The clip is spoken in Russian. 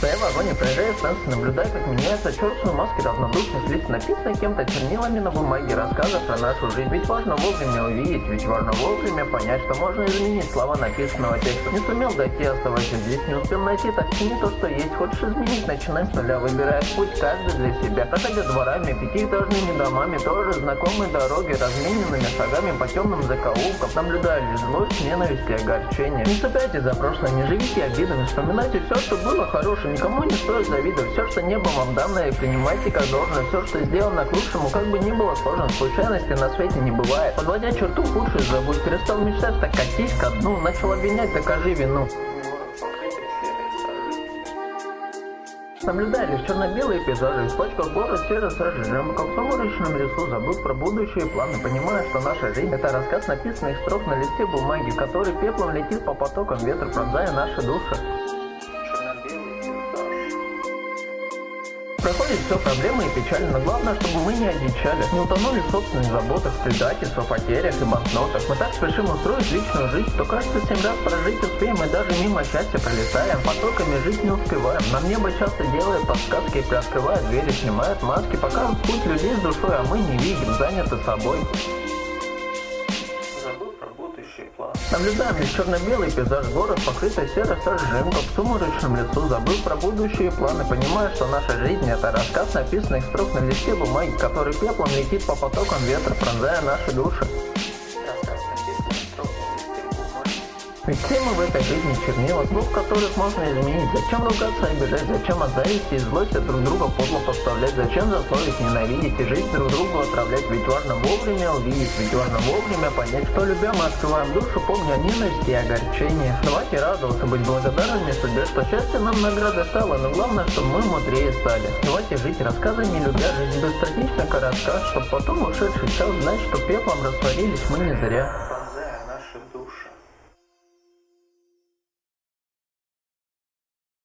Стоя в вагоне, проезжая станцию, наблюдая, как меняются черные маски равнодушных лиц, написанные кем-то чернилами на бумаге, рассказы про нашу жизнь. Ведь важно вовремя увидеть, ведь важно вовремя понять, что можно изменить слова написанного текста. Не сумел дойти, оставайся здесь, не успел найти, так цени то, что есть. Хочешь изменить, начинаем с нуля, выбирая путь каждый для себя. Проходя дворами, пятиэтажными домами, тоже знакомые дороги, размененными шагами по темным закоулкам, наблюдая лишь злость, ненависть и огорчение. Не цепляйте за прошлое, не живите обидами, вспоминайте все, что было хорошее, никому не стоит завидовать, все, что небо вам данное, и принимайте как должное, все, что сделано к лучшему, как бы ни было сложно, случайности на свете не бывает. Подводя черту, худшее забудь, перестал мечтать, так катись ко дну, начал обвинять, докажи вину. Наблюдая лишь черно-белые пейзажи, испачкав город серо-сажем, как в сумеречном лесу, забыл про будущие планы, понимая, что наша жизнь — это рассказ написанных строк на листе бумаги, который пеплом летит по потокам ветра, пронзая наши души. Проходит все проблемы и печали, но главное, чтобы мы не одичали, не утонули в собственных заботах, предательствах, потерях и банкнотах. Мы так спешим устроить личную жизнь, что кажется 7 раз прожить успеем и даже мимо счастья пролетаем. Потоками жить не успеваем. Нам небо часто делает подсказки, приоткрывает двери, снимает маски, показывает путь людей с душой, а мы не видим, заняты собой. Наблюдаем лишь черно-белый пейзаж, город, покрытый серо-сажем, как в сумеречном лесу, забыл про будущие планы, понимая, что наша жизнь — это рассказ написанных строк на листе бумаги, который пеплом летит по потокам ветра, пронзая наши души. Ведь все мы в этой жизни чернила, слов которых можно изменить. Зачем ругаться и обижать, зачем от зависти и злости друг друга подло подставлять, зачем злословить, ненавидеть и жизнь друг другу отравлять. Ведь важно вовремя увидеть, ведь важно вовремя понять, что любя мы открываем душу, помня о ненависти и огорчении. Давайте радоваться, быть благодарными судьбе, что счастье нам наградой стало, но главное, чтобы мы мудрее стали. Давайте жить рассказами, любя жизнь быстротечно, как рассказ, чтобы потом ушедший час знать, что пеплом растворились мы не зря.